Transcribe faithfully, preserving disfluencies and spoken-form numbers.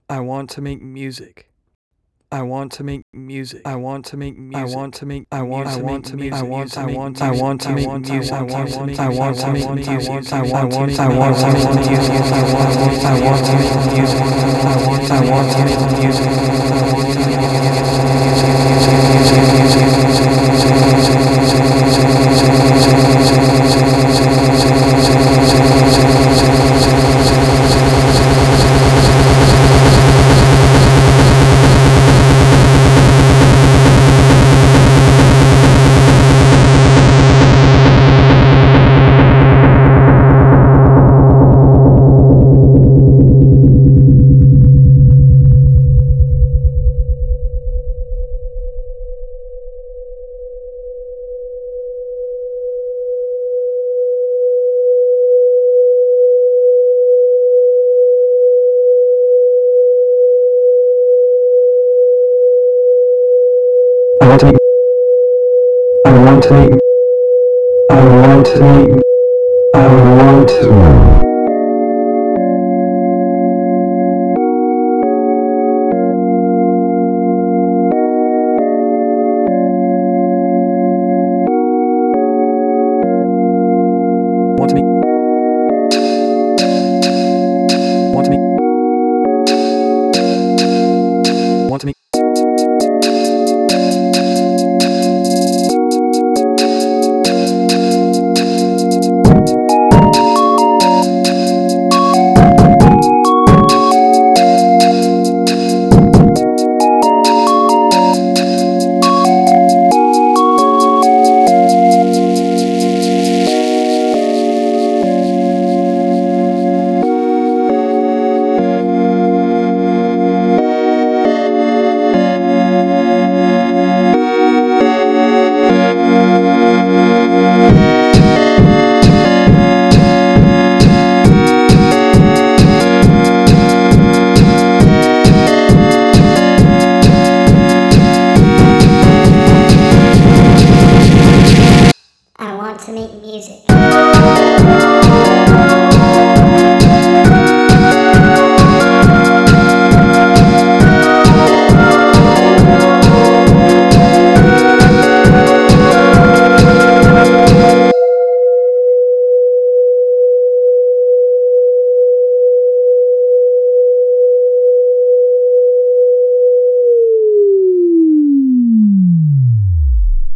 I want to make music. I want to make music. I want to make music. I want to make. I want. I want to make. I want. I want. I want to make music. I want to make. I want to make music. I want to make. I want to make music. I want. I want to make music. I want. I want to make music. I want to make I want to make, I want to make, I want to make, I want to